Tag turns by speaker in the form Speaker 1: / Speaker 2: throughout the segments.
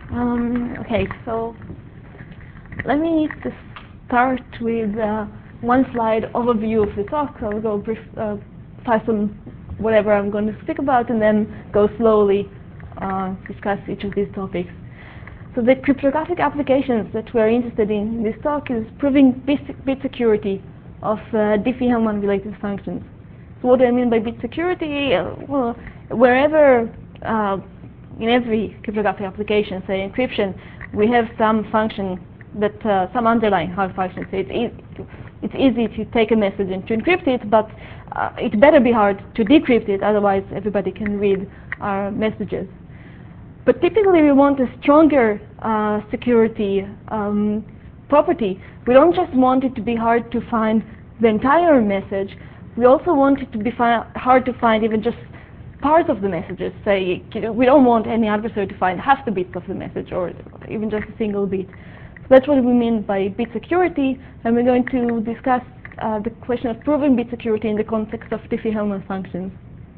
Speaker 1: Okay, so let me just start with one slide overview of the talk. I'll go brief, pass on whatever I'm going to speak about, and then go slowly discuss each of these topics. So the cryptographic applications that we're interested in this talk is proving bit security of Diffie-Hellman related functions. So what do I mean by bit security? Well, wherever in every cryptographic application, say encryption, we have some function that some underlying hard function. So it's easy to take a message and to encrypt it, but it better be hard to decrypt it, otherwise everybody can read our messages. But typically we want a stronger security property. We don't just want it to be hard to find the entire message, we also want it to be hard to find even just part of the messages. Say, we don't want any adversary to find half the bits of the message or even just a single bit. So that's what we mean by bit security, and we're going to discuss the question of proving bit security in the context of Diffie-Hellman functions.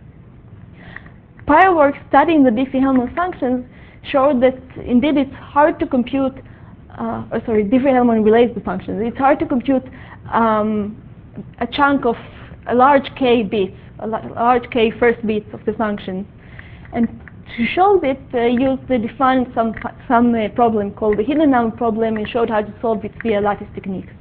Speaker 1: Prior work studying the Diffie-Hellman functions showed that indeed it's hard to compute, Diffie-Hellman related functions. It's hard to compute a chunk of a large k bits, a large k first bits of the function. And to show this, they defined some problem called the hidden number problem and showed how to solve it via lattice techniques.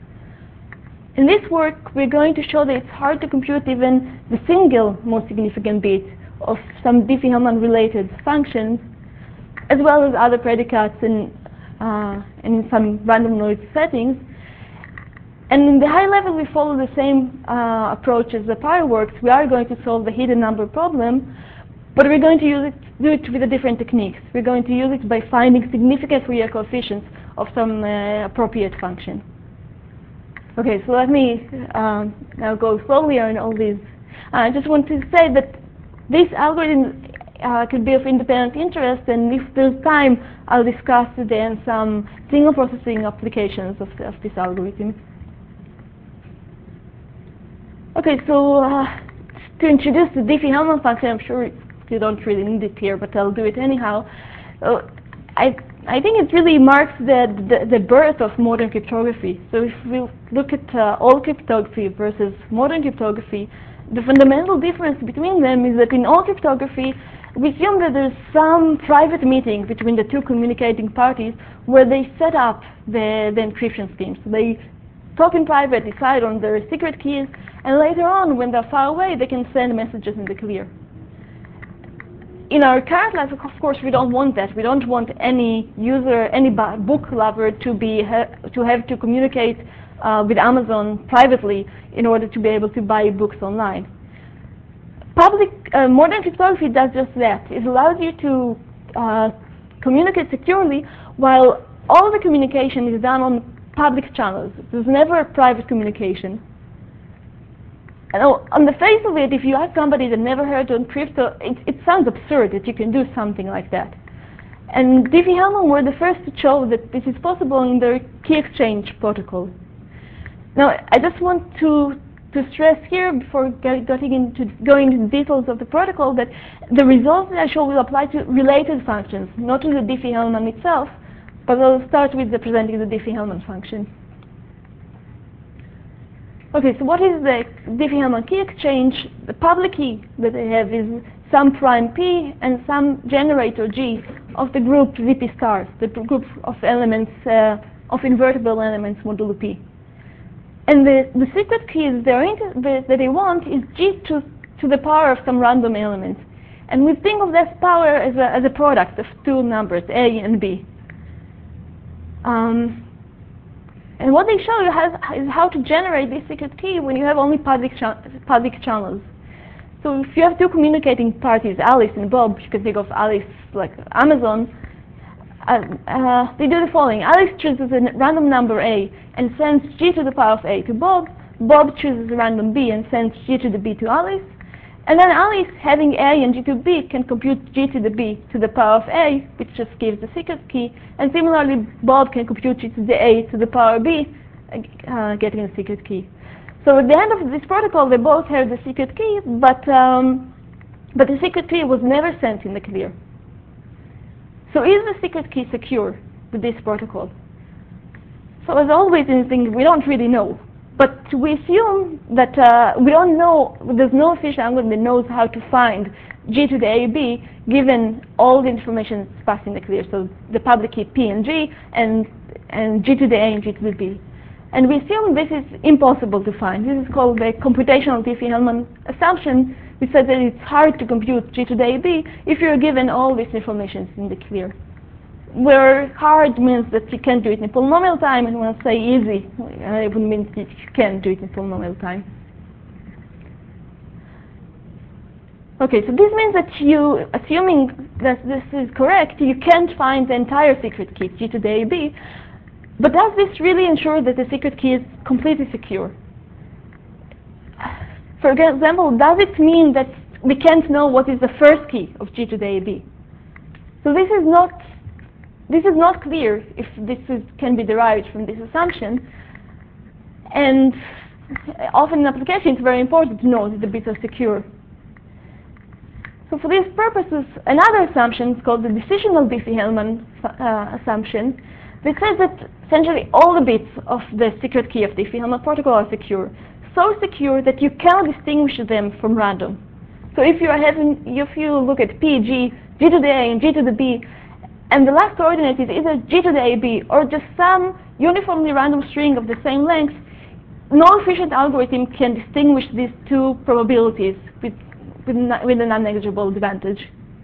Speaker 1: In this work, we're going to show that it's hard to compute even the single most significant bit of some Diffie-Hellman related functions, as well as other predicates and in some random noise settings. And in the high level, we follow the same approach as the prior works. We are going to solve the hidden number problem, but we're going to do it with a different techniques. We're going to use it by finding significant Fourier coefficients of some appropriate function. Okay, so let me now go slowly on all these. I just want to say that this algorithm could be of independent interest, and if there's time, I'll discuss then some single processing applications of this algorithm. Okay, so to introduce the Diffie-Hellman function, I'm sure you don't really need it here, but I'll do it anyhow. So I think it really marks the birth of modern cryptography. So if we look at old cryptography versus modern cryptography, the fundamental difference between them is that in old cryptography, we assume that there's some private meeting between the two communicating parties where they set up the encryption scheme. So they talk in private, decide on their secret keys, and later on, when they're far away, they can send messages in the clear. In our current life, of course, we don't want that. We don't want any user, any book lover to have to communicate with Amazon privately in order to be able to buy books online. Modern cryptography does just that. It allows you to communicate securely while all the communication is done on public channels. There's never a private communication. And on the face of it, if you ask somebody that never heard of crypto, it sounds absurd that you can do something like that. And Diffie-Hellman were the first to show that this is possible in their key exchange protocol. Now, I just want to stress here, before going into details of the protocol, that the results that I show will apply to related functions, not to the Diffie-Hellman itself, but I'll start with presenting the Diffie-Hellman function. Okay, so what is the Diffie-Hellman key exchange? The public key that I have is some prime P and some generator G of the group ZP stars, the group of elements, of invertible elements modulo P. And the secret key that they want is G to the power of some random element. And we think of this power as a product of two numbers, A and B. And what they show you is how to generate this secret key when you have only public channels. So if you have two communicating parties, Alice and Bob, you can think of Alice like Amazon, they do the following. Alice chooses a random number A and sends G to the power of A to Bob. Bob chooses a random B and sends G to the B to Alice. And then Alice, having A and G to B, can compute G to the B to the power of A, which just gives the secret key. And similarly, Bob can compute G to the A to the power B, getting the secret key. So at the end of this protocol, they both have the secret key, but the secret key was never sent in the clear. So is the secret key secure with this protocol? So as always in things, we don't really know. But we assume that we don't know, there's no official algorithm that knows how to find G to the AB given all the information that's passed in the clear. So the public key P and G, and G to the A and G to the B. And we assume this is impossible to find. This is called the computational Diffie-Hellman assumption, which says that it's hard to compute G to the AB if you're given all this information in the clear. Where hard means that you can't do it in polynomial time, and when I say easy, it would mean that you can do it in polynomial time. Okay, so this means that you, assuming that this is correct, you can't find the entire secret key, G to the AB, but does this really ensure that the secret key is completely secure? For example, does it mean that we can't know what is the first key of G to the AB? So this is not clear if this can be derived from this assumption, and often in application it's very important to know that the bits are secure. So for these purposes, another assumption is called the decisional Diffie-Hellman assumption, that says that essentially all the bits of the secret key of the Diffie-Hellman protocol are secure, so secure that you cannot distinguish them from random. So if you look at P, G, G to the A, and G to the B, and the last coordinate is either G to the AB or just some uniformly random string of the same length, no efficient algorithm can distinguish these two probabilities with a non-negligible advantage.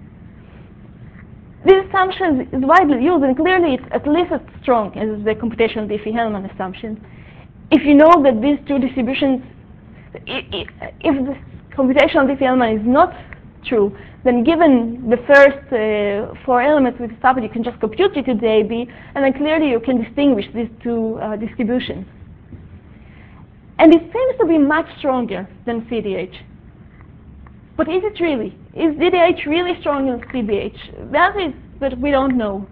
Speaker 1: This assumption is widely used, and clearly it's at least as strong as the computational Diffie-Hellman assumption. If you know that these two distributions, if the computational Diffie-Hellman is not true, then given the first 4 elements with this you can just compute G to the AB, and then clearly you can distinguish these two distributions. And it seems to be much stronger than CDH. But is it really? Is DDH really stronger than CDH? The answer is that we don't know.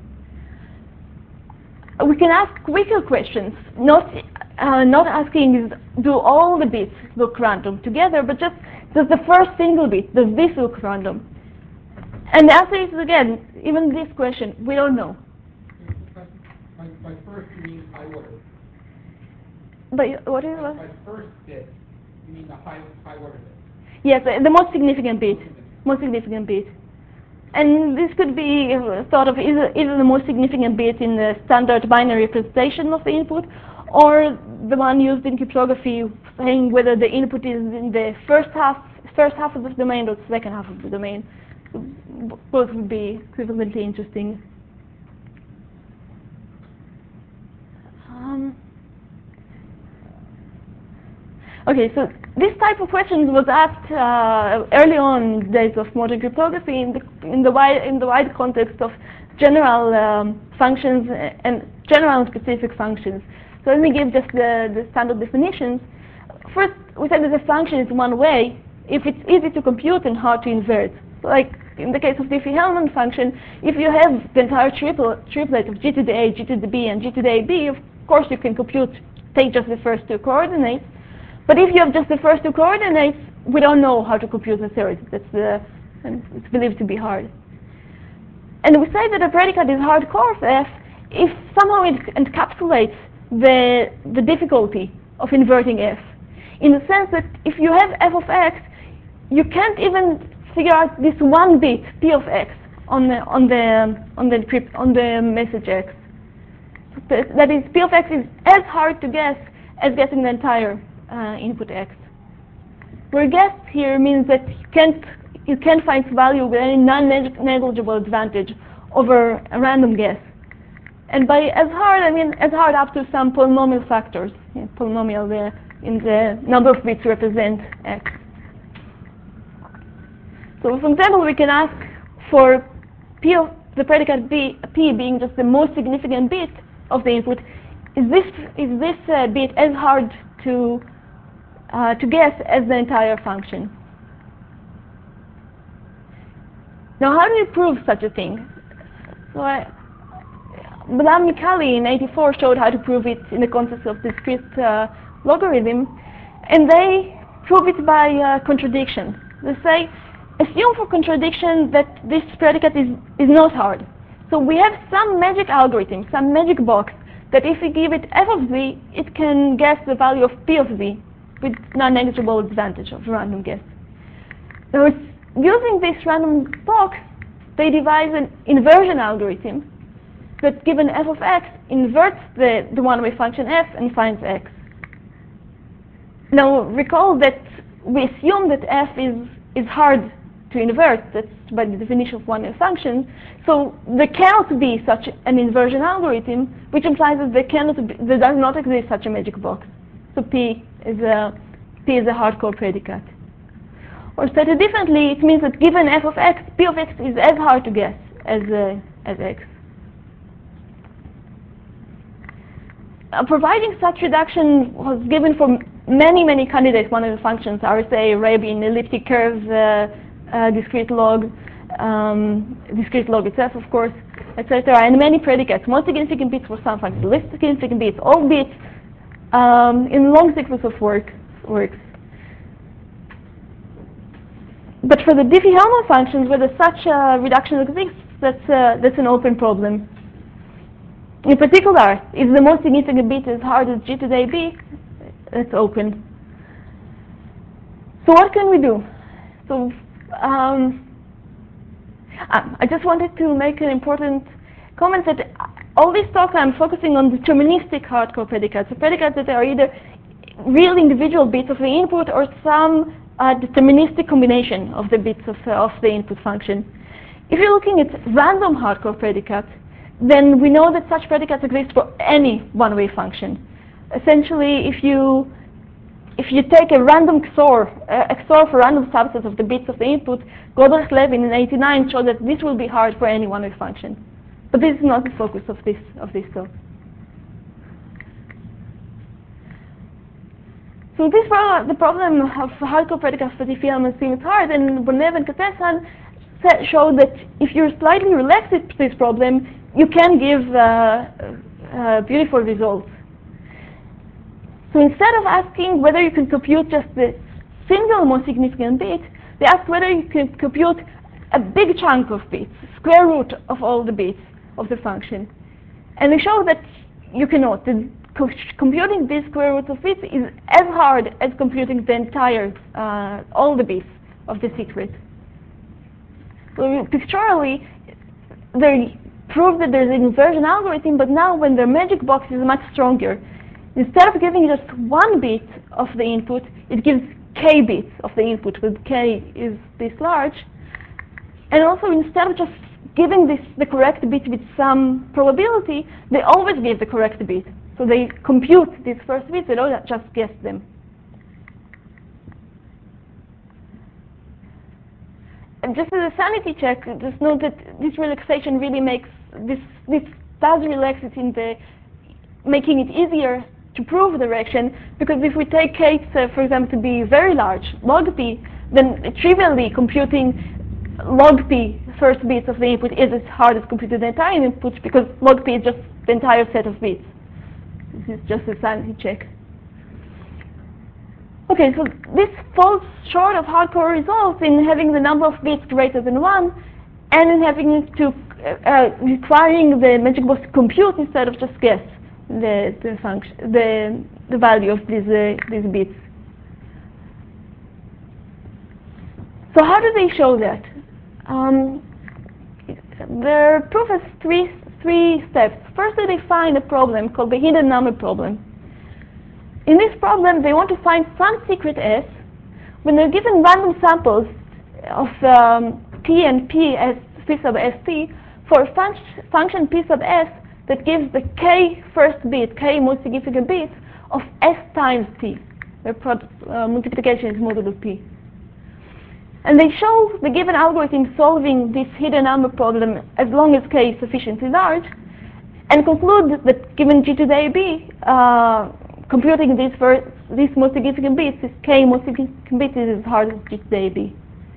Speaker 1: We can ask quicker questions, not asking do all the bits look random together, but just does the first single bit, does this look random? And the answer is, again, even this question, we don't know.
Speaker 2: By first, you mean high order.
Speaker 1: But what is it?
Speaker 2: By first bit, you mean the high order bit.
Speaker 1: Yes, the most significant bit. Most significant bit. And this could be thought of either the most significant bit in the standard binary representation of the input, or the one used in cryptography, saying whether the input is in the first half of the domain or the second half of the domain. Both would be equivalently interesting. Okay, so this type of questions was asked early on in the days of modern cryptography in the wide context of general functions and general and specific functions. So let me give just the standard definitions. First, we said that the function is one way if it's easy to compute and hard to invert. So like in the case of Diffie-Hellman function, if you have the entire triplet of G to the A, G to the B, and G to the AB, of course you can compute, take just the first two coordinates. But if you have just the first two coordinates, we don't know how to compute the third. And it's believed to be hard. And we say that a predicate is hardcore of F if somehow it encapsulates the difficulty of inverting F. In the sense that if you have F of X, you can't even figure out this one bit, P of X, on the message X. That is, P of X is as hard to guess as guessing the entire input X. Where guess here means that you can't find value with any non-negligible advantage over a random guess. And by as hard, I mean as hard up to some polynomial factors. Polynomial in the number of bits represent X. So for example, we can ask for P of the predicate P being just the most significant bit of the input, is this bit as hard to guess as the entire function? Now, how do we prove such a thing? So Balam-Mikhaeli in '84 showed how to prove it in the context of discrete logarithm, and they prove it by contradiction. They say, assume for contradiction that this predicate is not hard. So we have some magic algorithm, some magic box, that if we give it f of z, it can guess the value of p of z with non-negligible advantage of random guess. Now, using this random box, they devise an inversion algorithm that, given f of x, inverts the one-way function f and finds x. Now, recall that we assume that f is hard to invert. That's by the definition of one-way function. So there cannot be such an inversion algorithm, which implies that there does not exist such a magic box. So P is a hardcore predicate. Or stated differently, it means that given f of x, P of x is as hard to guess as x. Providing such reduction was given for many candidate one-way functions, RSA, Rabin, elliptic curves, discrete log itself, of course, etc., and many predicates, most significant bits for some functions, least significant bits, all bits in a long sequence of works. But for the Diffie-Hellman functions, whether such a reduction exists, that's an open problem. In particular, if the most significant bit is hard as g to the ab, it's open. So what can we do? So I just wanted to make an important comment that all this talk I'm focusing on deterministic hardcore predicates, so predicates that are either real individual bits of the input or some deterministic combination of the bits of the input function. If you're looking at random hardcore predicates, then we know that such predicates exist for any one-way function. Essentially, if you take a random XOR for random subsets of the bits of the input, Godrich-Levin in '89 showed that this will be hard for any one-way function. But this is not the focus of this talk. So the problem of hardcore predicates for Diffie-Hellman seems hard, and Bonev and Katessan showed that if you slightly relax this problem, you can give beautiful results. So instead of asking whether you can compute just the single most significant bit, they ask whether you can compute a big chunk of bits, square root of all the bits of the function. And they show that you cannot. Computing these square roots of bits is as hard as computing the entire, all the bits of the secret. So pictorially, they prove that there's an inversion algorithm, but now when their magic box is much stronger, instead of giving just one bit of the input, it gives k bits of the input, with k is this large. And also, instead of just giving the correct bit with some probability, they always give the correct bit. So they compute these first bits, they don't just guess them. And just as a sanity check, just note that this relaxation really makes this does relax it in the making it easier to prove the direction, because if we take k, for example, to be very large, log p, then trivially computing log p first bits of the input is as hard as computing the entire input, because log p is just the entire set of bits. This is just a sanity check. Okay, so this falls short of hardcore results in having the number of bits greater than 1, and in having to requiring the magic box to compute instead of just guess the function, the value of these bits. So how do they show that? Their proof has three steps. Firstly, they find a problem called the hidden number problem. In this problem, they want to find some secret S when they're given random samples of T and P as P sub st for a function P sub S that gives the k first bit, k most significant bits of S times T. Their multiplication is modulo P. And they show the given algorithm solving this hidden number problem as long as k is sufficiently large, and conclude that given g to the ab, computing these most significant bits, this k most significant bits is as hard as g to the ab.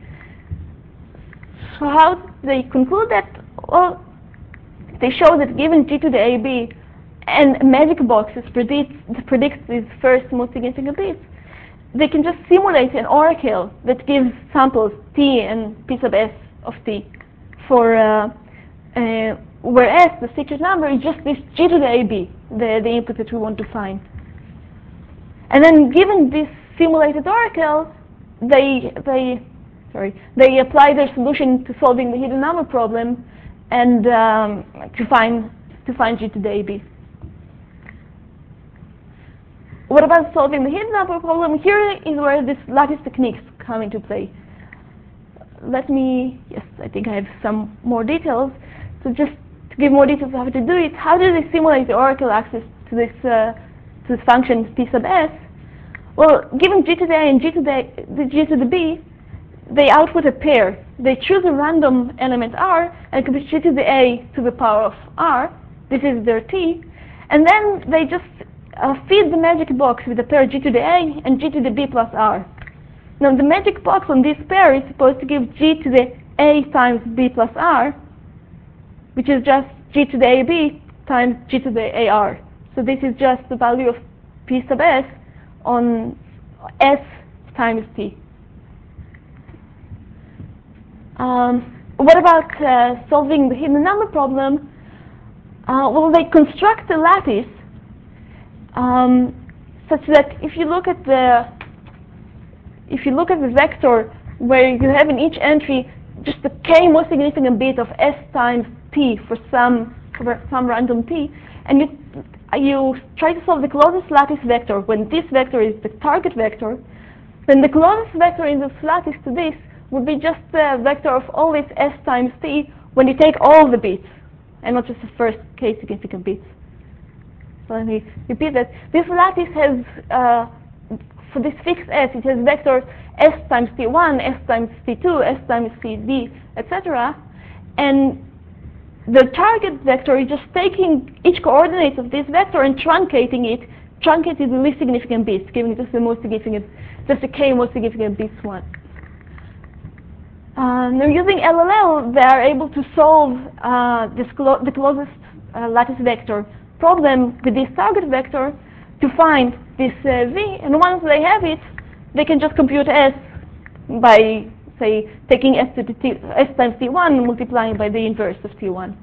Speaker 1: So how do they conclude that? Well, they show that given g to the ab and magic boxes predicts these first most significant bits, they can just simulate an oracle that gives samples t and p sub s of t for where S, the secret number, is just this G to the AB, the input that we want to find. And then given this simulated oracle, they apply their solution to solving the hidden number problem and to find G to the AB. What about solving the hidden number problem? Here is where this lattice techniques come into play. Yes, I think I have some more details. So just to give more details of how to do it, how do they simulate the oracle access to this function P sub S? Well, given G to the A and G to the B, they output a pair. They choose a random element R and compute G to the A to the power of R. This is their T. And then they just feed the magic box with a pair G to the A and G to the B plus R. Now the magic box on this pair is supposed to give G to the A times B plus R, which is just G to the AB times G to the AR. So this is just the value of P sub S on S times T. What about solving the hidden number problem? Well, they construct a lattice such that if you look at the vector where you have in each entry just the k most significant bit of S times T for some random T, and you try to solve the closest lattice vector when this vector is the target vector, then the closest vector in this lattice to this would be just the vector of all its S times T when you take all the bits and not just the first k significant bits. So let me repeat that. This lattice has, for this fixed S, it has vectors S times T1, S times T2, S times Td, etc. And the target vector is just taking each coordinate of this vector and truncating the least significant bits, giving just the most significant, just the k most significant bits one. Now using LLL, they are able to solve the closest lattice vector problem with this target vector to find this V, and once they have it, they can just compute S by, say, taking S times T1 and multiplying by the inverse of T1.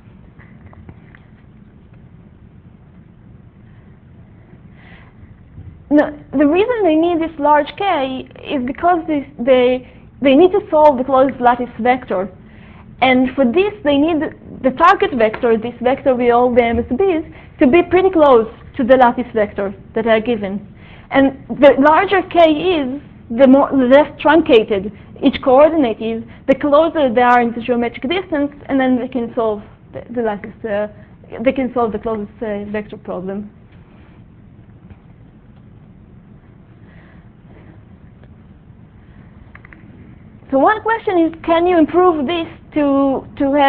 Speaker 1: Now, the reason they need this large K is because they need to solve the closest lattice vector. And for this, they need the target vector, this vector with all the MSBs, to be pretty close to the lattice vector that are given. And the larger K is, the less truncated each coordinate is, the closer they are in the geometric distance, and then they can solve the lattice. They can solve the closest vector problem. So one question is, can you improve this to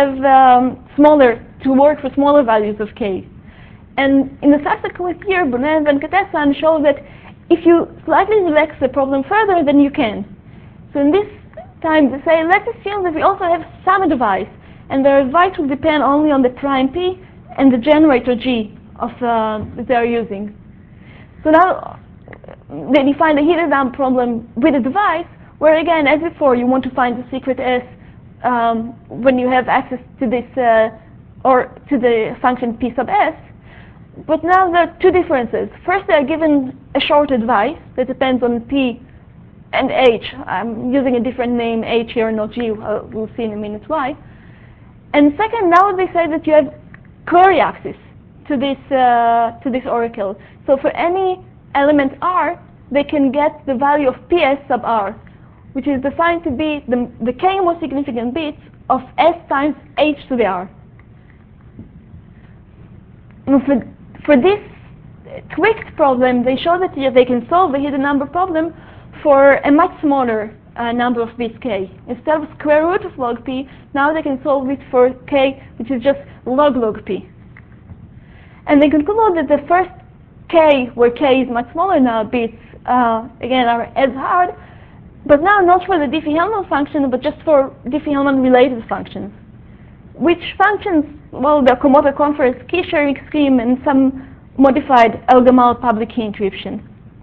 Speaker 1: work for smaller values of K? And in the subsequent year, Bonet and Venkatesan show that if you slightly relax the problem further, then you can. So in this time, they say, let's assume that we also have some device, and the device will depend only on the prime P and the generator G of that they are using. So now they define the hidden number problem with a device, where again, as before, you want to find the secret S when you have access to this or to the function P sub S. But now there are two differences. First, they are given a short advice that depends on P and H. I'm using a different name, H here, not G. We'll see in a minute why. And second, now they say that you have query access to this oracle. So for any element R, they can get the value of PS sub R, which is defined to be the k most significant bits of S times H to the R. And for this tweaked problem, they show that they can solve the hidden number problem for a much smaller number of bits k. Instead of square root of log p, now they can solve it for k, which is just log p. And they conclude that the first k, where k is much smaller now, bits again are as hard, but now not for the Diffie-Hellman function, but just for Diffie-Hellman related functions. Which functions? Well, the Komoto-Conference key sharing scheme and some modified El-Gamal public key encryption.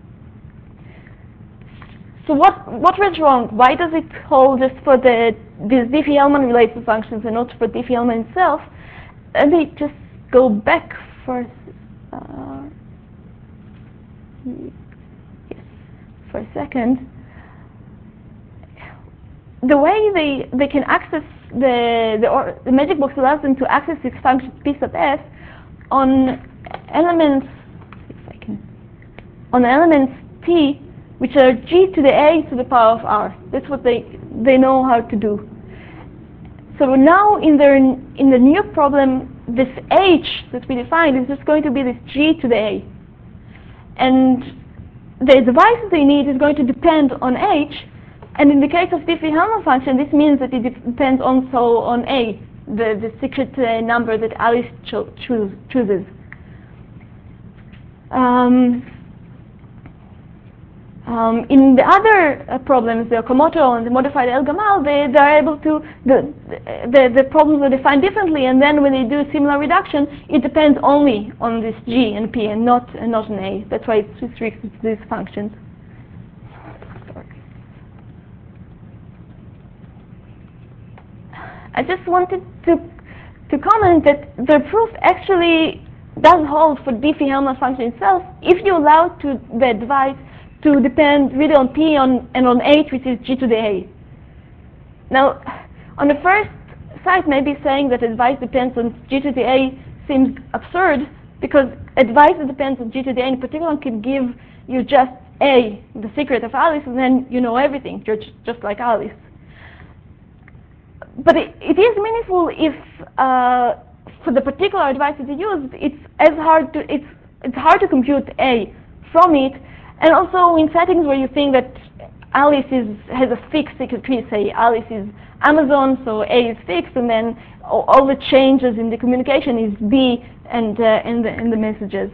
Speaker 1: So what was wrong? Why does it hold just for these Diffie-Hellman related functions and not for Diffie-Hellman itself? let me just go back for for a second. The way they can access the magic box allows them to access this function p sub f on elements, on elements t, which are g to the a to the power of r. That's what they know how to do. So now in the new problem, this h that we defined is just going to be this g to the a, and the device they need is going to depend on h. And in the case of Diffie-Hellman function, this means that it depends also on a, the secret number that Alice chooses. In the other problems, the Komodo and the modified El-Gamal, they are able to, the problems are defined differently, and then when they do similar reduction, it depends only on this g and p and not on a. That's why it's restricted to these functions. I just wanted to comment that the proof actually does hold for Diffie-Hellman function itself if you allow the device to depend really on p and on h, which is g to the a. Now, on the first sight, maybe saying that a device depends on g to the a seems absurd, because a device that depends on g to the a in particular can give you just a, the secret of Alice, and then you know everything. You're just like Alice. But it is meaningful if, for the particular device that you use, it's hard to compute a from it, and also in settings where you think that Alice has a fixed secret key, say Alice is Amazon, so a is fixed, and then all the changes in the communication is b and the messages.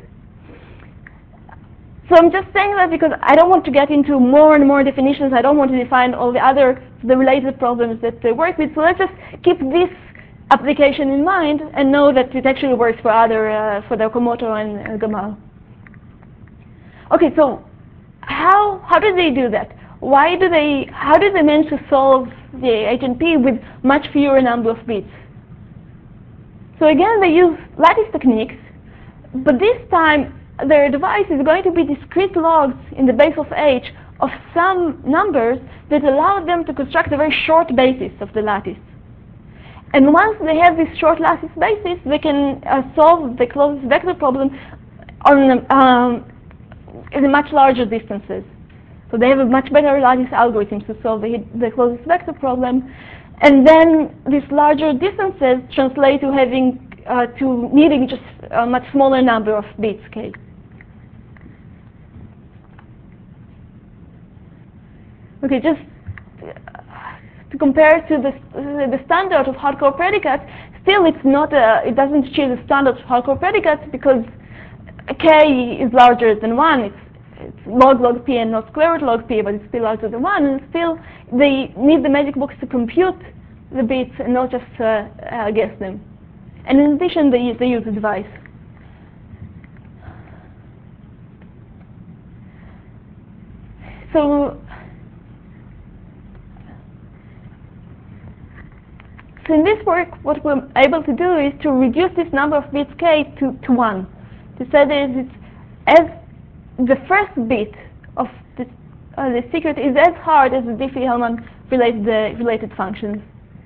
Speaker 1: So I'm just saying that because I don't want to get into more and more definitions. I don't want to define all the related problems that they work with. So let's just keep this application in mind and know that it actually works for for the Komodo and Gamal. Okay, so how do they do that? How do they manage to solve the H and P with much fewer number of bits? So again, they use lattice techniques, but this time their device is going to be discrete logs in the base of h of some numbers that allow them to construct a very short basis of the lattice. And once they have this short lattice basis, they can solve the closest vector problem in much larger distances. So they have a much better lattice algorithm to solve the closest vector problem. And then these larger distances translate to needing just a much smaller number of bits k. Okay, just to compare to the standard of hardcore predicates, still it doesn't achieve the standard of hardcore predicates because k is larger than 1. It's log p and not square root log p, but it's still larger than 1, and still they need the magic box to compute the bits and not just guess them. And in addition, they use a device. So in this work, what we're able to do is to reduce this number of bits k to 1. To say that it's as the first bit of the secret is as hard as the Diffie-Hellman related functions.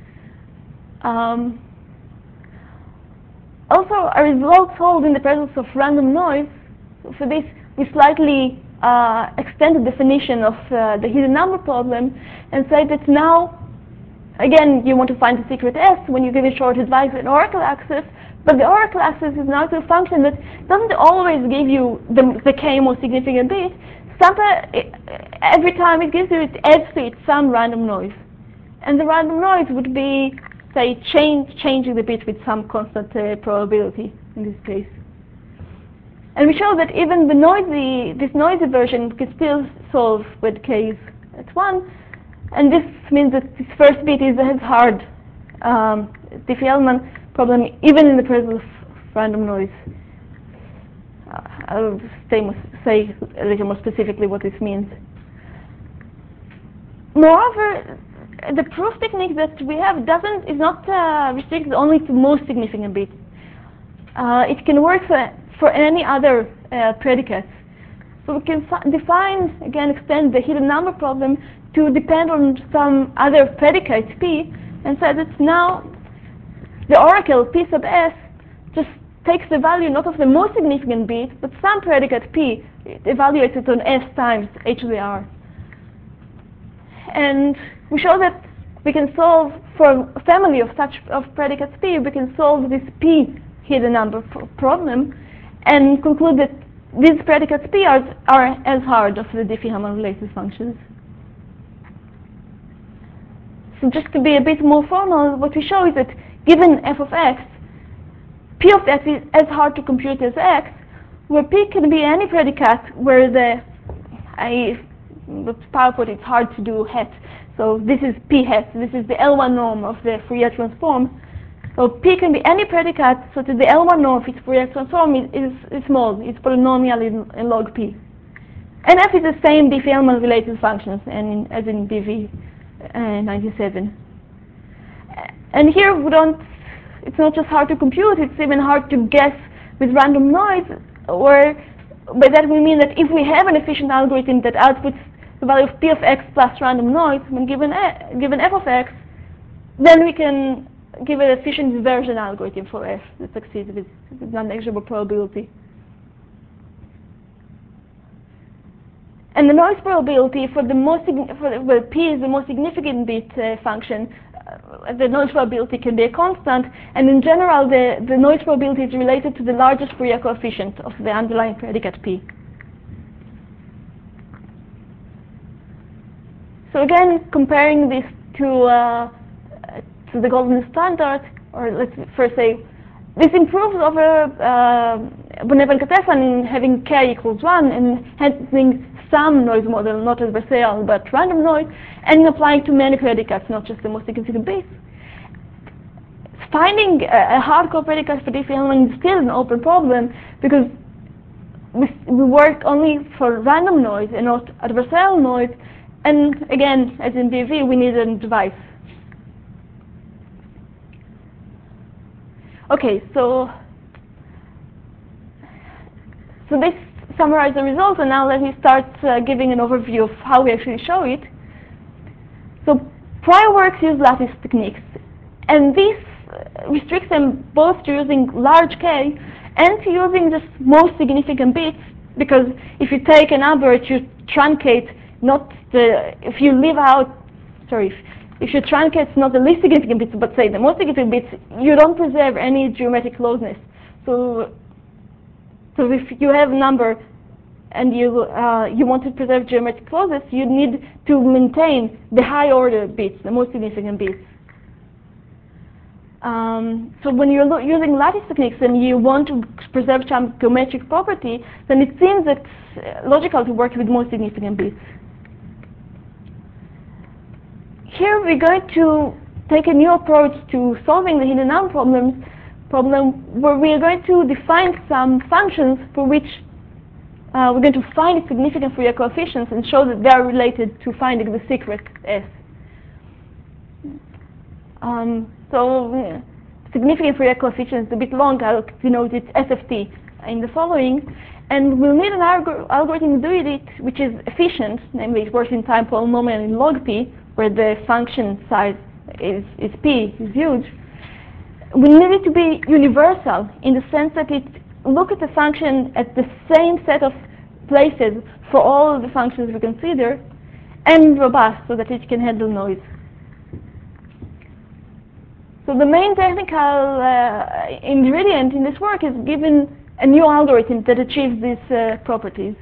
Speaker 1: Also, our results hold in the presence of random noise. So for this, we slightly extend the definition of the hidden number problem and say that now, again, you want to find the secret S when you give a short advice an oracle access, but the oracle access is now to a function that doesn't always give you the k most significant bit. Sometimes, every time it gives you, it adds to it some random noise. And the random noise would be, say, changing the bit with some constant probability in this case. And we show that even this noisy version can still solve with k is at 1. And this means that this first bit is as hard Diffie-Hellman problem, even in the presence of random noise. I'll say a little more specifically what this means. Moreover, the proof technique that we have is not restricted only to most significant bits. it can work for any other predicates. So we can define, again, extend the hidden number problem to depend on some other predicate P, and say that now the oracle P sub S just takes the value not of the most significant bit, but some predicate P, evaluates it on S times H to the R. And we show that we can solve, for a family of such predicates P, we can solve this P hidden number problem, and conclude that these predicates P are as hard of the Diffie-Hellman related functions. So just to be a bit more formal, what we show is that given f of x, P of x is as hard to compute as x, where P can be any predicate where the PowerPoint it's hard to do het. So this is P het, this is the L1 norm of the Fourier transform. So P can be any predicate, so that the L1 norm of its Fourier transform is small, it's polynomial in log P. And f is the same Diffie-Hellman related functions as in BV 97. And here it's not just hard to compute, it's even hard to guess with random noise, or by that we mean that if we have an efficient algorithm that outputs the value of P of x plus random noise when given f of x, then we can give an efficient inversion algorithm for f that succeeds with non-negligible probability. And the noise probability for where P is the most significant bit function, the noise probability can be a constant, and in general the noise probability is related to the largest Fourier coefficient of the underlying predicate P. So again, comparing this to the golden standard, or let's first say, this improves over Bonneville-Katefan in having k equals 1 and having some noise model, not adversarial but random noise, and applying to many predicates, not just the most significant bits. Finding a hardcore predicate for Diffie-Hellman is still an open problem, because we work only for random noise and not adversarial noise, and again, as in BV, we need a device. Okay, so this summarizes the results, and now let me start giving an overview of how we actually show it. So prior works use lattice techniques, and this restricts them both to using large K and to using just most significant bits, because if you take a number, if you truncate if you truncate not the least significant bits, but say the most significant bits, you don't preserve any geometric closeness. So if you have a number and you want to preserve geometric closeness, you need to maintain the high order bits, the most significant bits. So when you're using lattice techniques and you want to preserve some geometric property, then it seems that it's logical to work with most significant bits. Here we're going to take a new approach to solving the hidden number problem, where we are going to define some functions for which we're going to find significant Fourier coefficients and show that they are related to finding the secret S. So significant Fourier coefficients, a bit long, I'll denote it SFT in the following. And we'll need an algorithm to do it which is efficient, namely it works in time polynomial in log P, where the function size is P, is huge. We need it to be universal in the sense that it look at the function at the same set of places for all of the functions we consider, and robust so that it can handle noise. So the main technical ingredient in this work is given a new algorithm that achieves these properties.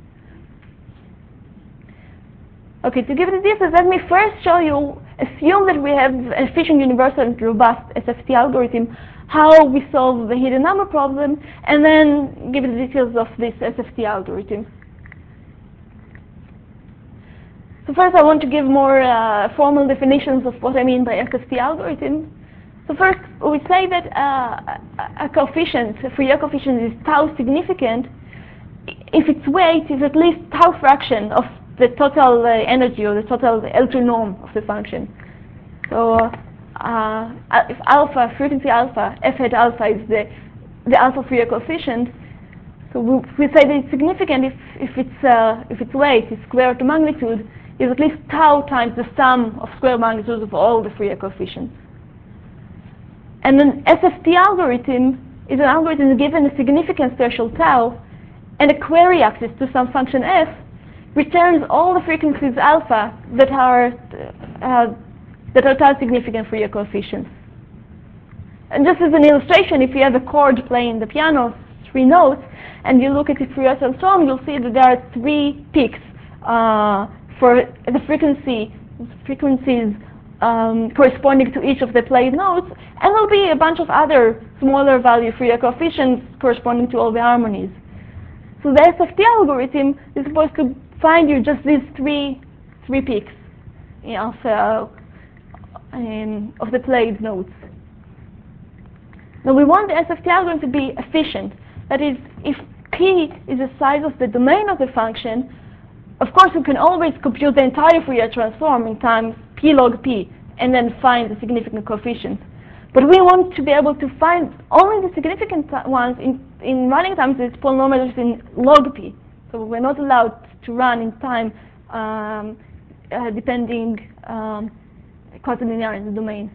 Speaker 1: Okay, to give it this, let me first show you, assume that we have an efficient, universal, and robust SFT algorithm, how we solve the hidden number problem, and then give the details of this SFT algorithm. So first I want to give more formal definitions of what I mean by SFT algorithm. So first, we say that a Fourier coefficient is tau significant if its weight is at least tau fraction of the total energy or the total L2 norm of the function. So if alpha, frequency alpha, f hat alpha is the the alpha Fourier coefficient. So we say that it's significant if its weight, its square to magnitude, is at least tau times the sum of square magnitudes of all the Fourier coefficients. And an SFT algorithm is an algorithm given a significance threshold tau and a query axis to some function f returns all the frequencies alpha that are tau significant Fourier coefficients. And just as an illustration, if you have a chord playing the piano, 3 notes, and you look at the Fourier transform, you'll see that there are 3 peaks for the frequencies corresponding to each of the played notes, and there'll be a bunch of other smaller value Fourier coefficients corresponding to all the harmonies. So the SFT algorithm is supposed to find you just these three peaks of the played notes. Now we want the SFT algorithm to be efficient. That is, if P is the size of the domain of the function, of course we can always compute the entire Fourier transform in times P log P and then find the significant coefficients. But we want to be able to find only the significant ones in running times with polynomials in log P. So we're not allowed to run in time depending quasi-linear in the domain.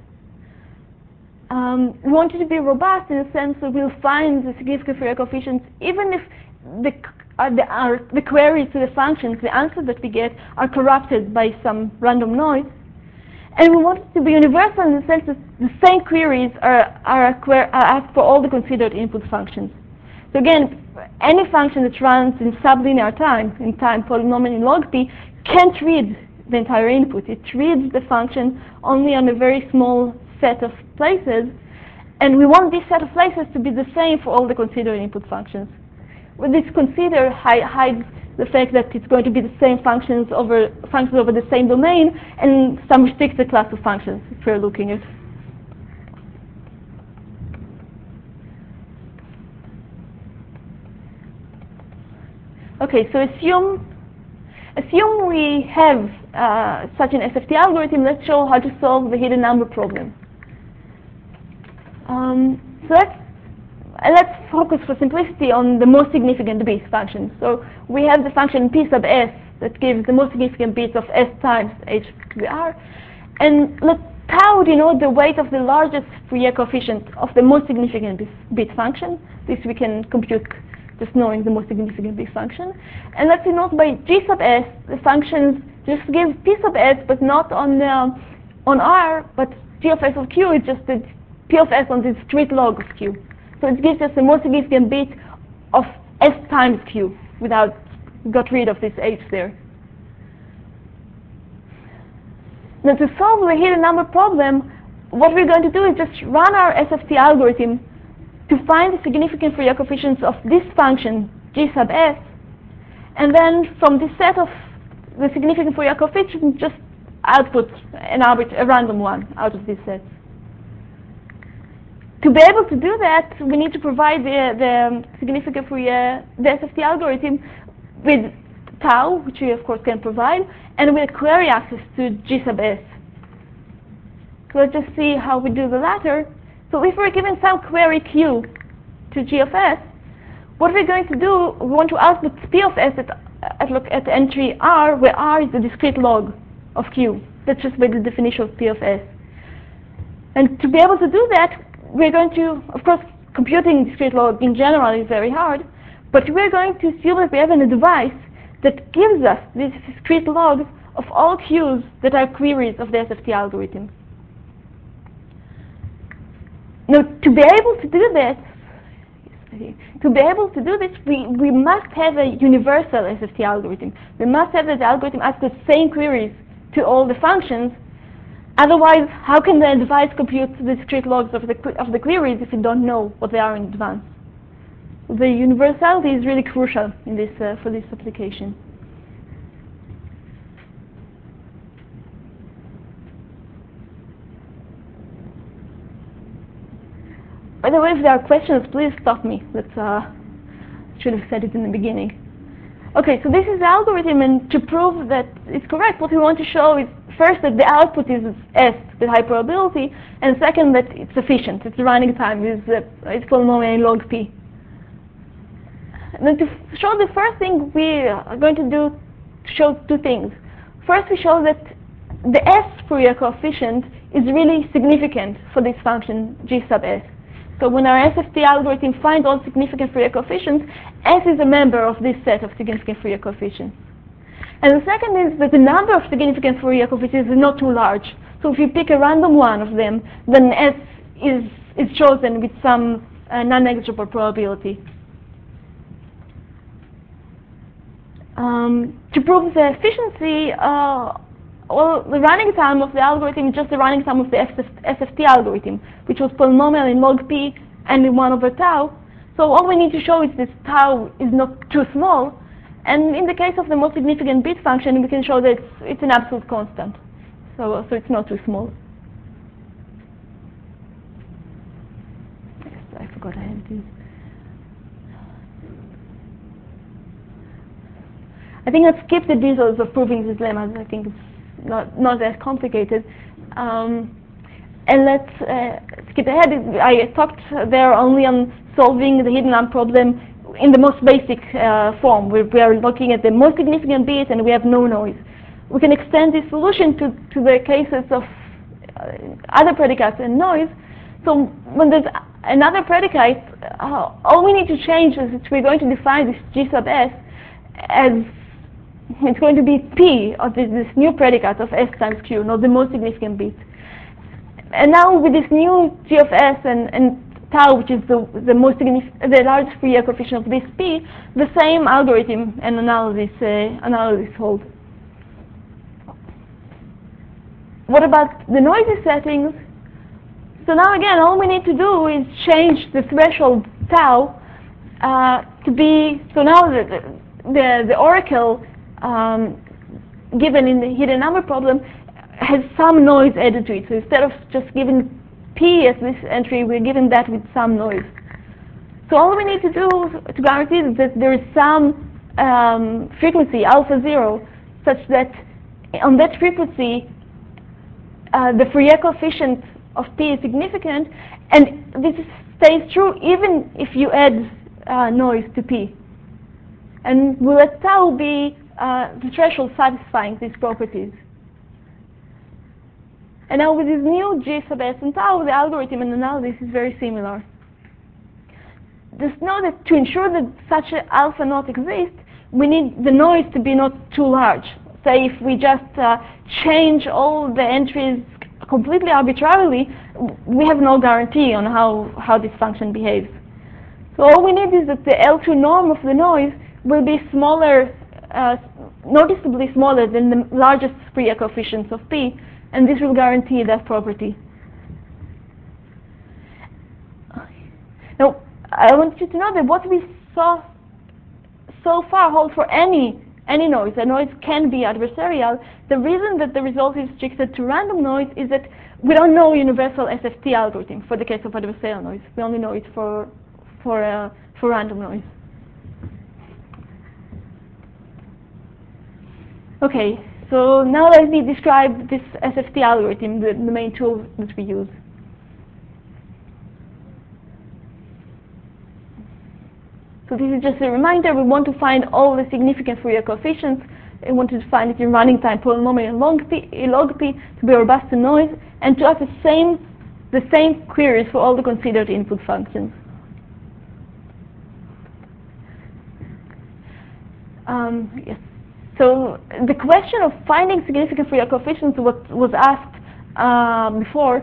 Speaker 1: We want it to be robust in the sense that we'll find the significant Fourier coefficients even if the queries to the functions, the answers that we get, are corrupted by some random noise. And we want it to be universal in the sense that the same queries are asked for all the considered input functions. So again, any function that runs in sublinear time, in time polynomial in log P, can't read the entire input. It reads the function only on a very small set of places, and we want this set of places to be the same for all the considered input functions. With this consider hides the fact that it's going to be the same functions over the same domain, and some restricted class of functions if we're looking at. Okay, so assume we have such an SFT algorithm. Let's show how to solve the hidden number problem. So let's focus for simplicity on the most significant bit function. So we have the function P sub s that gives the most significant bits of s times h to the r, and let tau denote the weight of the largest Fourier coefficient of the most significant bit function. This we can compute just knowing the most significant bit function. And let's denote by g sub s the functions just give P sub s, but not on r, but g of s of q is just the P of s on the discrete log of q. So it gives us the most significant bit of s times q without got rid of this h there. Now to solve the hidden number problem, what we're going to do is just run our SFT algorithm to find the significant Fourier coefficients of this function g sub s, and then from this set of the significant Fourier coefficients just output a random one out of this set. To be able to do that, we need to provide the significant Fourier, the SFT algorithm, with tau, which we of course can provide, and with a query access to g sub s. So let's just see how we do the latter. So if we're given some query q to g of s, what we're going to do, we want to output p of s at entry r, where r is the discrete log of q. That's just by the definition of p of s. And to be able to do that, we're going to, of course, computing discrete log in general is very hard, but we're going to assume that we have a device that gives us these discrete logs of all q's that are queries of the SFT algorithm. Now, to be able to do this, we must have a universal SFT algorithm. We must have that the algorithm asks the same queries to all the functions. Otherwise, how can the device compute the discrete logs of the queries if you don't know what they are in advance? The universality is really crucial in this for this application. By the way, if there are questions, please stop me. Should have said it in the beginning. Okay, so this is the algorithm, and to prove that it's correct, what we want to show is first, that the output is S with high probability, and second, that it's efficient. Its running time is it's polynomial in log P. Now, to show the first thing, we are going to show two things. First, we show that the S Fourier coefficient is really significant for this function G sub S. So when our SFT algorithm finds all significant Fourier coefficients, S is a member of this set of significant Fourier coefficients. And the second is that the number of significant Fourier coefficients is not too large. So if you pick a random one of them, then S is chosen with some non-negligible probability. To prove the efficiency, well, the running time of the algorithm is just the running time of the SFT algorithm, which was polynomial in log P and in 1 over tau. So all we need to show is that tau is not too small. And in the case of the most significant bit function, we can show that it's an absolute constant. So it's not too small. Yes, I forgot I had this. I think I'll skip the details of proving these lemmas. I think it's not that complicated. And let's skip ahead. I talked there only on solving the hidden lump problem in the most basic form. We are looking at the most significant bit and we have no noise. We can extend this solution to the cases of other predicates and noise. So when there's another predicate, all we need to change is that we're going to define this G sub S as it's going to be P of this new predicate of S times Q, not the most significant bit. And now with this new G of S and tau, which is the most significant, the largest Fourier coefficient of this P, the same algorithm and analysis hold. What about the noisy settings? So now again, all we need to do is change the threshold tau to be, so now the oracle given in the hidden number problem has some noise added to it. So instead of just giving P as this entry, we're given that with some noise. So all we need to do to guarantee that there is some frequency, alpha 0, such that on that frequency the Fourier coefficient of P is significant, and this stays true even if you add noise to P. And we'll let tau be the threshold satisfying these properties. And now with this new G sub S and tau, the algorithm and analysis is very similar. Just know that to ensure that such an alpha naught exists, we need the noise to be not too large. Say if we just change all the entries completely arbitrarily, we have no guarantee on how this function behaves. So all we need is that the L2 norm of the noise will be smaller, noticeably smaller than the largest Fourier coefficients of P, and this will guarantee that property. Now, I want you to know that what we saw so far holds for any noise. A noise can be adversarial. The reason that the result is restricted to random noise is that we don't know universal SFT algorithm for the case of adversarial noise. We only know it for random noise. Okay, so now let me describe this SFT algorithm, the main tool that we use. So this is just a reminder. We want to find all the significant Fourier coefficients. We want to find it in running time polynomial in log P to be robust to noise, and to have the same queries for all the considered input functions. Yes. So the question of finding significant Fourier coefficients was asked before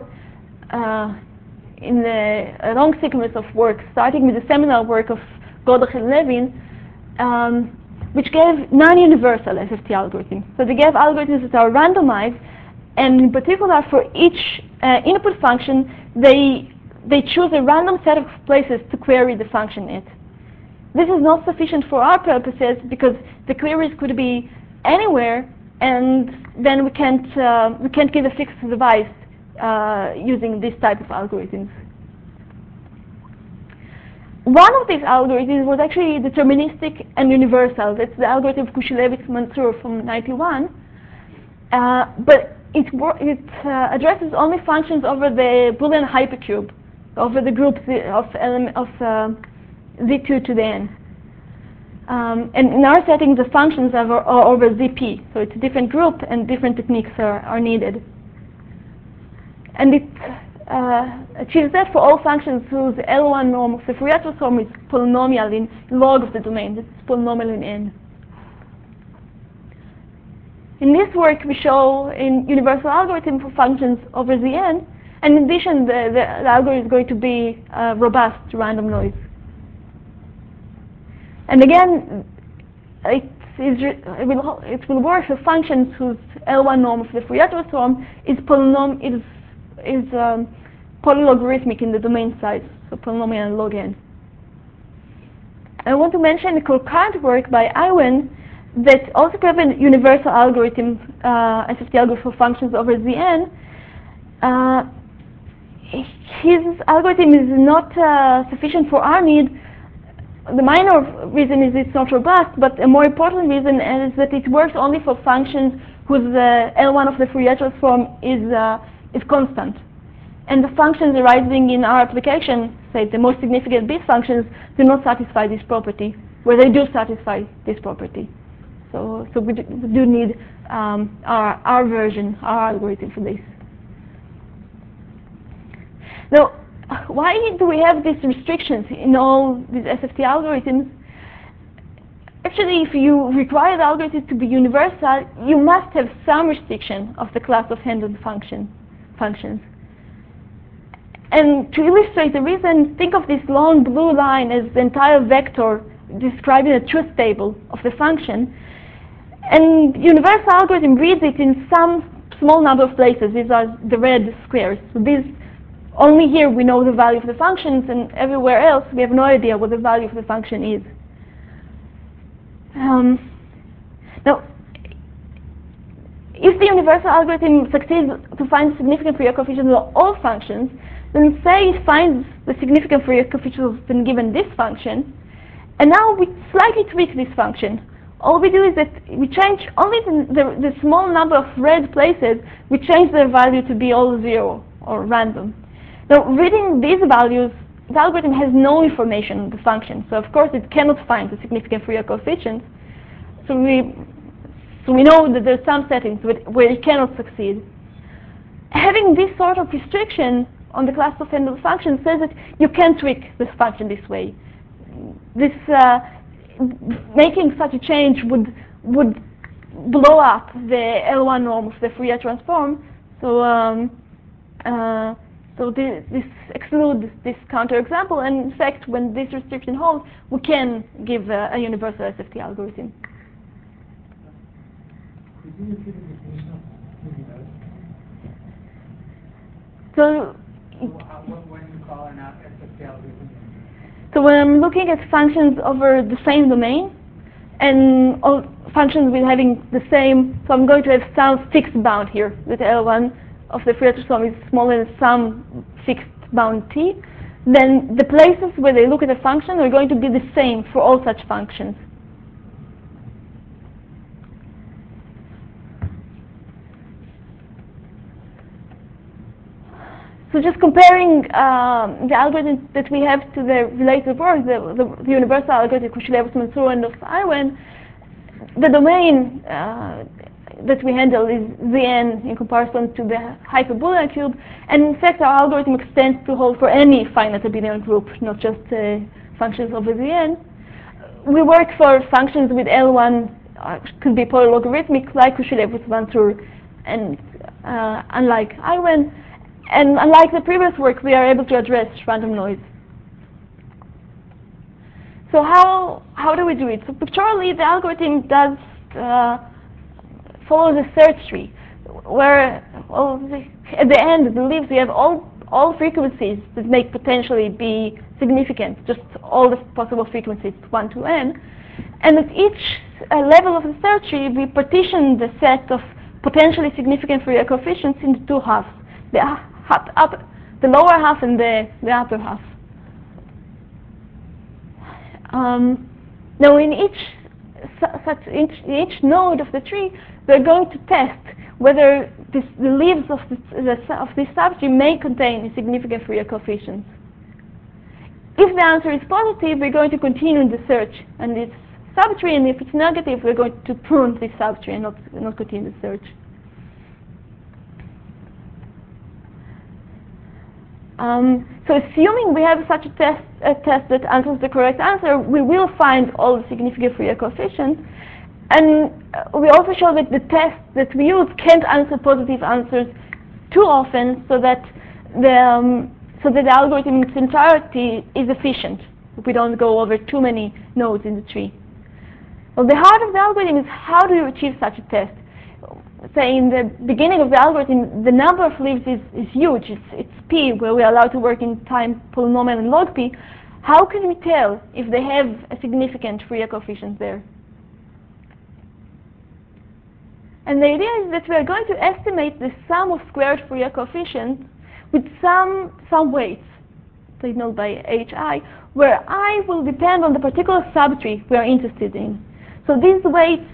Speaker 1: in a long sequence of work, starting with the seminal work of Godach and Levin, which gave non-universal SFT algorithms. So they gave algorithms that are randomized, and in particular for each input function, they choose a random set of places to query the function at. This is not sufficient for our purposes because the queries could be anywhere, and then we can't give a fixed device using this type of algorithms. One of these algorithms was actually deterministic and universal. That's the algorithm of Kushilevitz-Mansour from '91. But it addresses only functions over the Boolean hypercube, over the group of Z2 to the n. And in our setting, the functions are over ZP, so it's a different group and different techniques are needed. And it achieves that for all functions whose L1 norm of the Fourier transform is polynomial in log of the domain. It's polynomial in n. In this work, we show in universal algorithm for functions over Zn, and in addition, the algorithm is going to be robust to random noise. And again, it will work for functions whose L1 norm of the Fourier transform is polylogarithmic in the domain size, so polynomial in log n. I want to mention the concurrent work by Iwan that also have a universal algorithm, SFT algorithm for functions over Zn. His algorithm is not sufficient for our need. The minor reason is it's not robust, but a more important reason is that it works only for functions whose L1 of the Fourier transform is constant. And the functions arising in our application, say the most significant bit functions, do not satisfy this property, where they do satisfy this property. So we do need our version, our algorithm for this. Now, why do we have these restrictions in all these SFT algorithms? Actually, if you require the algorithm to be universal, you must have some restriction of the class of handled functions. And to illustrate the reason, think of this long blue line as the entire vector describing a truth table of the function. And universal algorithm reads it in some small number of places. These are the red squares. So these, only here we know the value of the functions, and everywhere else we have no idea what the value of the function is. Now, if the universal algorithm succeeds to find significant Fourier coefficients of all functions, then say it finds the significant Fourier coefficients when given this function, and now we slightly tweak this function. All we do is that we change only the small number of red places, we change their value to be all 0 or random. Now, reading these values, the algorithm has no information on the function, so of course it cannot find the significant Fourier coefficients. So we know that there's some settings where it cannot succeed. Having this sort of restriction on the class of handled functions says that you can tweak this function this way. Making such a change would blow up the L1 norm of the Fourier transform. So this excludes this counterexample, and in fact, when this restriction holds, we can give a universal SFT algorithm.
Speaker 2: Could you repeat the definition of universal?
Speaker 1: So
Speaker 2: when you call an SFT algorithm?
Speaker 1: So when I'm looking at functions over the same domain, and all functions with having the same, so I'm going to have some fixed bound here, that L1 of the Fourier transform is smaller than some fixed bound t, then the places where they look at a function are going to be the same for all such functions. So just comparing the algorithm that we have to the related work, the universal algorithm Kushilevsky-Mansour and of Iwan, the domain that we handle is Zn in comparison to the hyperboolean cube, and in fact our algorithm extends to hold for any finite abelian group, not just functions over Zn. We work for functions with L1, could be polylogarithmic, like Kushilevsky-Mansour, and unlike Iwan. And unlike the previous work, we are able to address random noise. So how do we do it? So pictorially, the algorithm does follow the search tree, where at the end, at the leaves, we have all frequencies that may potentially be significant, just all the possible frequencies, 1 to n. And at each level of the search tree, we partition the set of potentially significant Fourier coefficients into two halves. The lower half and the upper half. Now in each node of the tree, we're going to test whether the leaves of this subtree may contain a significant Fourier coefficient. If the answer is positive, we're going to continue the search and this subtree, and if it's negative, we're going to prune this subtree and not continue the search. So assuming we have such a test that answers the correct answer, we will find all the significant Fourier coefficients. And we also show that the test that we use can't answer positive answers too often, so that the algorithm in its entirety is efficient. We don't go over too many nodes in the tree. Well, the heart of the algorithm is how do you achieve such a test? Say in the beginning of the algorithm, the number of leaves is huge. It's p, where we are allowed to work in time polynomial and log p. How can we tell if they have a significant Fourier coefficient there? And the idea is that we are going to estimate the sum of squared Fourier coefficients with some weights, signaled by hi, where I will depend on the particular subtree we are interested in. So these weights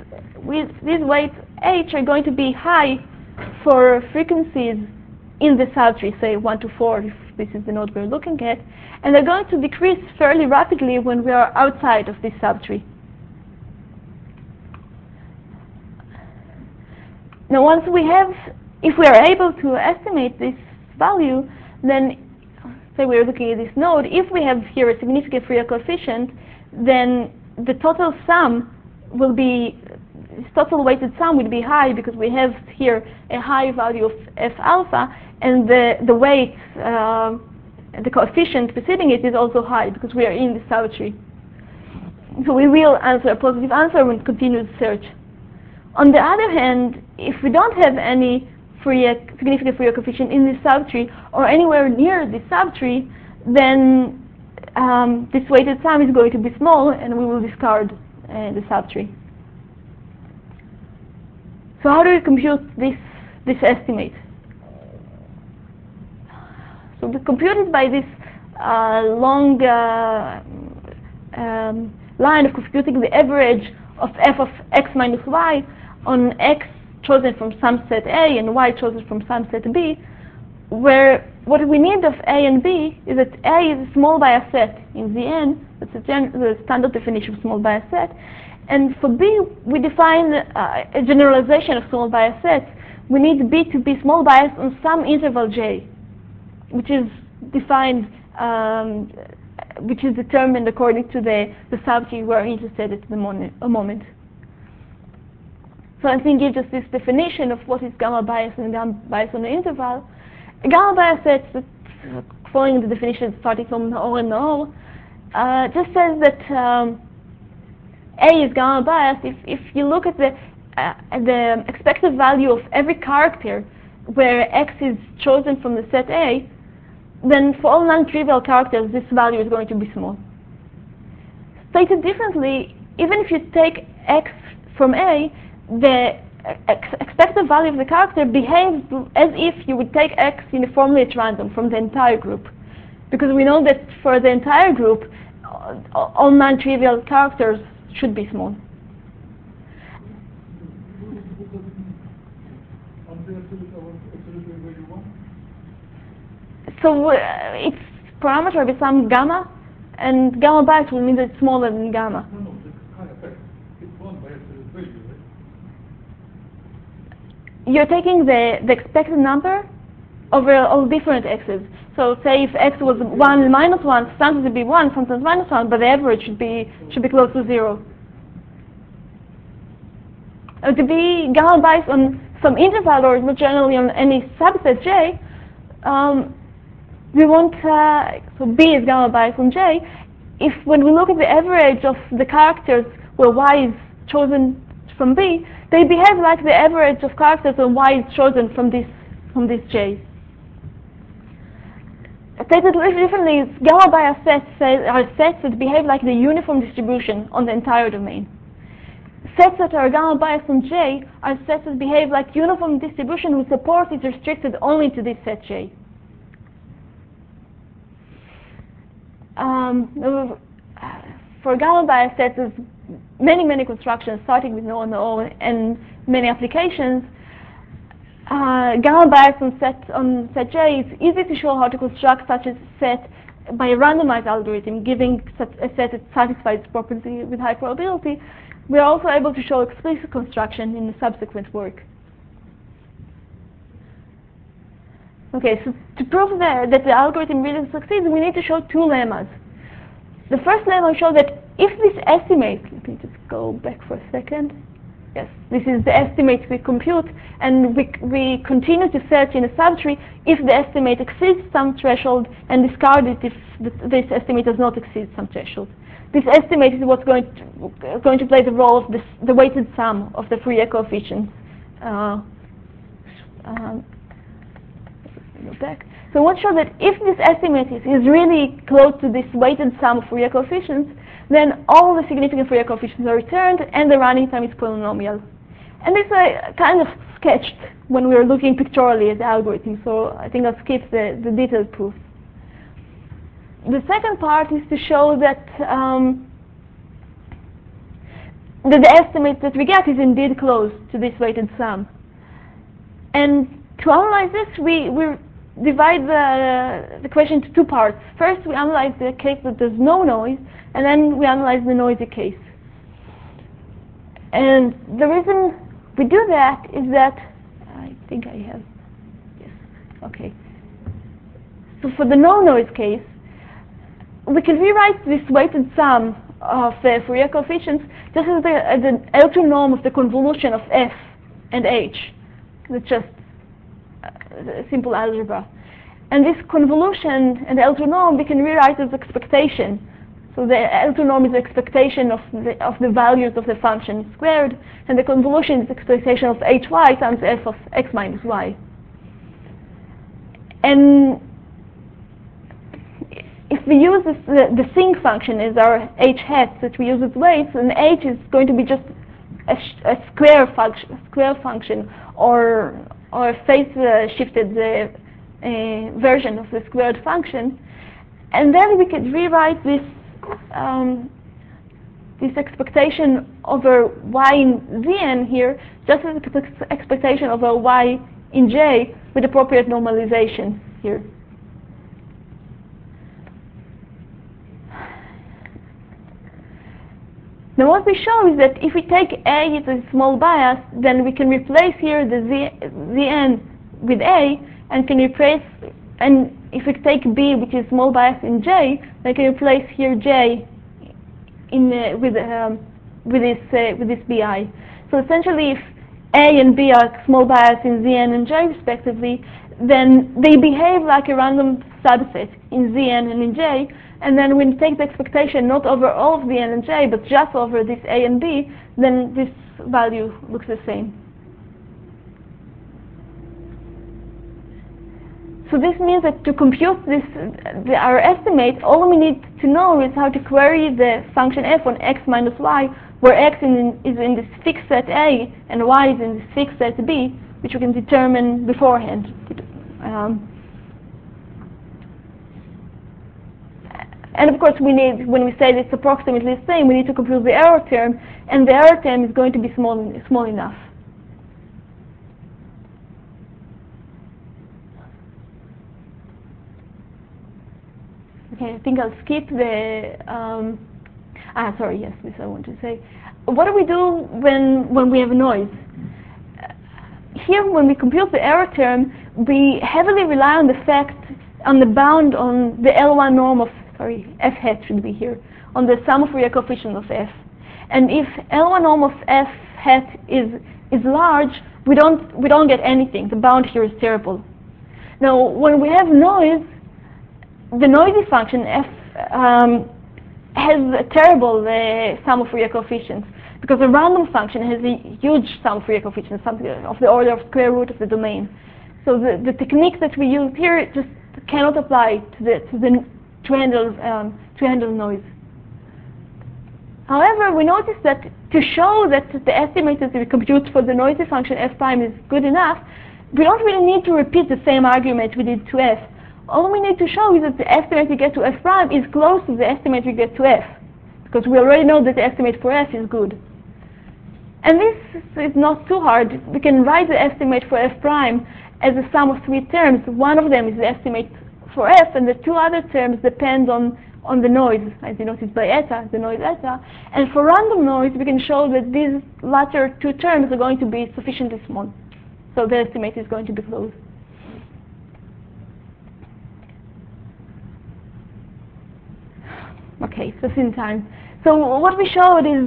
Speaker 1: h are going to be high for frequencies in the subtree, say 1 to 4, if this is the node we're looking at, and they're going to decrease fairly rapidly when we are outside of this subtree. Now, if we are able to estimate this value, then say we're looking at this node, if we have here a significant Fourier coefficient, then the total sum will be, total weighted sum will be high because we have here a high value of f alpha, and the weight, the coefficient preceding it is also high because we are in the subtree. So we will answer a positive answer when continue the search. On the other hand, if we don't have any significant Fourier coefficient in this subtree or anywhere near this subtree, then this weighted sum is going to be small and we will discard the subtree. So how do we compute this estimate? So we compute it by this long line of computing the average of f of x minus y on x chosen from some set A and y chosen from some set B, where what we need of A and B is that A is small by a set in Zn. That's the standard definition of small by a set. And for B, we define a generalization of small bias sets. We need B to be small bias on some interval J, which is defined, which is determined according to the subtree we're interested at the moment. So I think it gives us this definition of what is gamma bias and gamma bias on the interval. A gamma bias set, following the definition starting from Naor and Naor, just says that A is gamma bias if you look at the expected value of every character where x is chosen from the set A, then for all non-trivial characters this value is going to be small. Stated differently, even if you take x from A, the expected value of the character behaves as if you would take x uniformly at random from the entire group, because we know that for the entire group all non-trivial characters should be small. So its parameter will be some gamma, and gamma bias will mean that it's smaller than gamma.
Speaker 2: No, it's kind of effect. It's one by absolute value, right?
Speaker 1: You're taking the expected number over all different x's. So say if x was 1 and minus 1, sometimes it would be 1, sometimes minus 1, but the average should be close to 0. To be gamma bias on some interval, or not generally on any subset J, we want, so B is gamma bias on J, if when we look at the average of the characters where Y is chosen from B, they behave like the average of characters when Y is chosen from this J. Stated differently, gamma bias sets are sets that behave like the uniform distribution on the entire domain. Sets that are gamma bias on J are sets that behave like uniform distribution whose support is restricted only to this set J. For gamma bias sets, there's many constructions starting with no and many applications. gamma bias on set J, it's easy to show how to construct such a set by a randomized algorithm, giving a set that satisfies property with high probability. We are also able to show explicit construction in the subsequent work. Okay, so to prove that the algorithm really succeeds, we need to show two lemmas. The first lemma shows that if this estimate, let me just go back for a second. Yes, this is the estimate we compute, and we continue to search in a subtree if the estimate exceeds some threshold, and discard it if this estimate does not exceed some threshold. This estimate is what's going to play the role of the weighted sum of the Fourier coefficients. Go back. So I want to show that if this estimate is really close to this weighted sum of Fourier coefficients, then all the significant Fourier coefficients are returned and the running time is polynomial. And this I kind of sketched when we were looking pictorially at the algorithm, so I think I'll skip the detailed proof. The second part is to show that the estimate that we get is indeed close to this weighted sum. And to analyze this, we divide the question into two parts. First, we analyze the case that there's no noise, and then we analyze the noisy case. And the reason we do that is that, I think I have, yes, okay. So for the no noise case, we can rewrite this weighted sum of Fourier coefficients just as the L2 norm of the convolution of F and H. It's just simple algebra. And this convolution and the L2 norm we can rewrite as expectation. So the L2 norm is the expectation of the values of the function squared, and the convolution is expectation of hy times f of x minus y. And if we use the sinc function as our h hat that we use as weights, then h is going to be just a square function or a phase shifted version of the squared function, and then we could rewrite this this expectation over y in Zn here just as expectation over y in J with appropriate normalization here. Now what we show is that if we take A as a small bias, then we can replace here the Zn with A, and can replace, and if we take B, which is small bias in J, then can replace here J in with this Bi. So essentially, if A and B are small bias in Zn and J respectively, then they behave like a random subset in Zn and in J. And then when we take the expectation not over all of the n and j, but just over this a and b, then this value looks the same. So this means that to compute this, our estimate, all we need to know is how to query the function f on x minus y, where x is in this fixed set A and y is in this fixed set B, which we can determine beforehand. And of course, we need, when we say it's approximately the same, we need to compute the error term, and the error term is going to be small enough. Okay, I think I'll skip the. Sorry. Yes, this I want to say. What do we do when we have noise? Here, when we compute the error term, we heavily rely on the bound on the L1 norm of. F hat should be here, on the sum of Fourier coefficients of f. And if L1 norm of f hat is large, we don't get anything. The bound here is terrible. Now, when we have noise, the noisy function f has a terrible sum of Fourier coefficients, because a random function has a huge sum of Fourier coefficients, something of the order of square root of the domain. So the technique that we use here just cannot apply to handle noise. However, we notice that to show that the estimate that we compute for the noisy function f prime is good enough, we don't really need to repeat the same argument we did to f. All we need to show is that the estimate we get to f prime is close to the estimate we get to f, because we already know that the estimate for f is good. And this is not too hard. We can write the estimate for f prime as a sum of three terms. One of them is the estimate for f, and the two other terms depend on the noise, as denoted by eta, the noise eta. And for random noise, we can show that these latter two terms are going to be sufficiently small. So the estimate is going to be closed. Okay, so in time. So what we showed is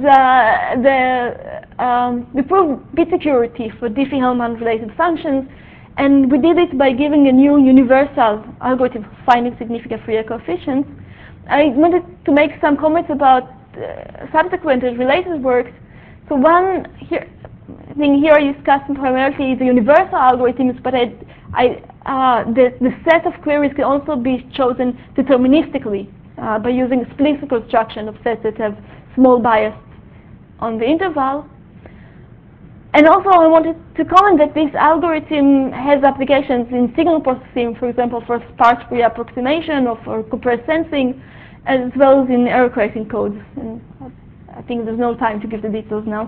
Speaker 1: we proved bit security for Diffie-Hellman related functions, and we did it by giving a new universal algorithm for finding significant Fourier coefficients. I wanted to make some comments about subsequent related works. So one thing here I discussed primarily is the universal algorithms, but the set of queries can also be chosen deterministically by using a split construction of sets that have small bias on the interval. And also I wanted to comment that this algorithm has applications in signal processing, for example, for sparse Fourier approximation or for compressed sensing, as well as in error correcting codes. And I think there's no time to give the details now.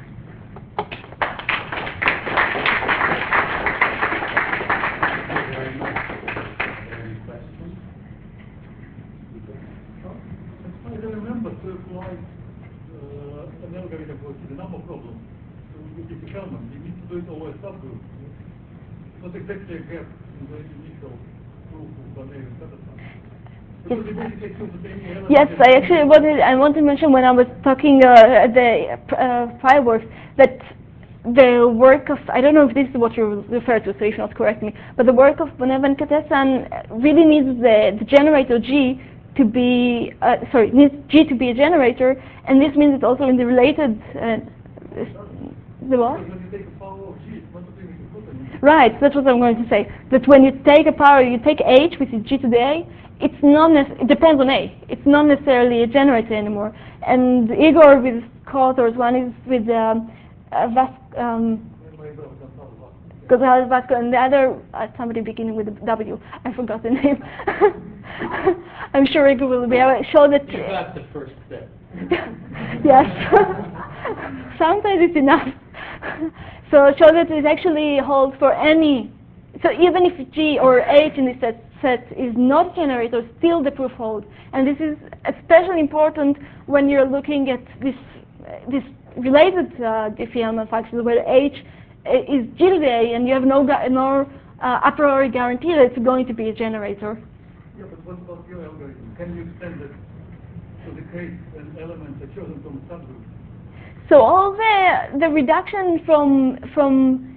Speaker 2: I remember to apply an algorithm for the number problem to Diffie-Hellman. You need to do it over a subgroup. Not exactly a gap in the initial proof of Van Allen.
Speaker 1: Yes, I want to mention when I was talking at the fireworks that the work of, I don't know if this is what you refer to, so if not correct me, but the work of Bonev and Katessan really needs the generator G to be, needs G to be a generator, and this means it's also in the related, the what? Right, that's what I'm going to say. That when you take a power, you take H, which is G to the A, it depends on A. It's not necessarily a generator anymore. And Igor with co-authors, one is with Gonzalez Vasco, and the other, somebody beginning with a W. I forgot the name. I'm sure Igor will be able to show that.
Speaker 3: You got the first step.
Speaker 1: Yes. Sometimes it's enough. So show that it actually holds for any. So even if G or H in this set is not a generator, still the proof holds. And this is especially important when you're looking at this related Diffie-Hellman functions where H is G to the A, and you have no a priori guarantee that it's going to be a generator.
Speaker 2: Yeah, but what about your algorithm? Can you extend it to the case and elements are chosen from a subgroup?
Speaker 1: So all the reduction from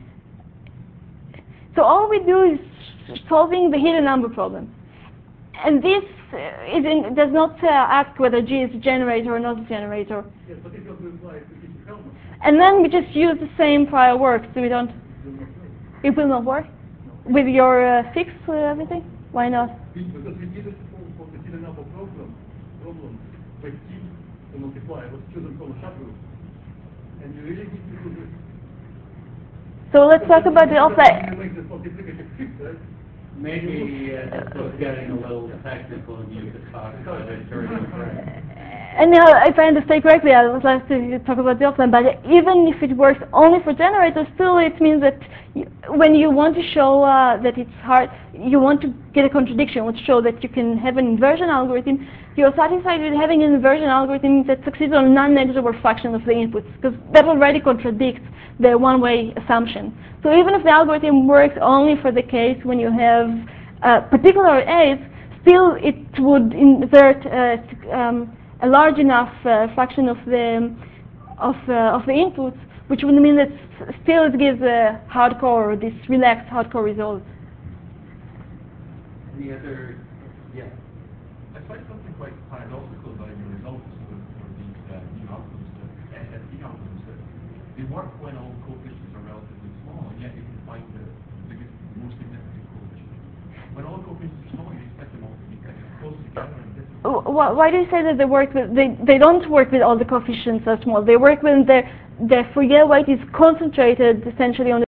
Speaker 1: so all we do is solving the hidden number problem, and this does not ask whether G is a generator or not a generator.
Speaker 2: Yes, but it doesn't apply to Diffie-Hellman.
Speaker 1: And then we just use the same prior work, so we don't. It will not work with your fix everything. Why not?
Speaker 2: Because we did it for the hidden number problem, where T to multiply was chosen from a subgroup. And you really need to do this.
Speaker 1: So let's talk about the offline.
Speaker 2: You make the multiplicative fix, right?
Speaker 3: Maybe this was getting a little technical and you could talk about it during the break.
Speaker 1: And now, if I understand correctly, I would like to talk about the offline, but even if it works only for generators, still it means that when you want to show that it's hard, you want to get a contradiction, you want to show that you can have an inversion algorithm, you're satisfied with having an inversion algorithm that succeeds on a non-negligible fraction of the inputs, because that already contradicts the one-way assumption. So even if the algorithm works only for the case when you have particular A's, still it would invert a large enough fraction of the inputs, which would mean that still it gives a hardcore, this relaxed hardcore result.
Speaker 3: Any other? Yeah.
Speaker 4: I find something quite paradoxical about your results for these new algorithms, SFT algorithms, that they work when all coefficients are relatively small, and yet you can find the most significant coefficient. When all coefficients are small, you expect them all to be kind of close together and different.
Speaker 1: Why do you say that they work with? They don't work with all the coefficients are small. They work when the Fourier weight is concentrated essentially on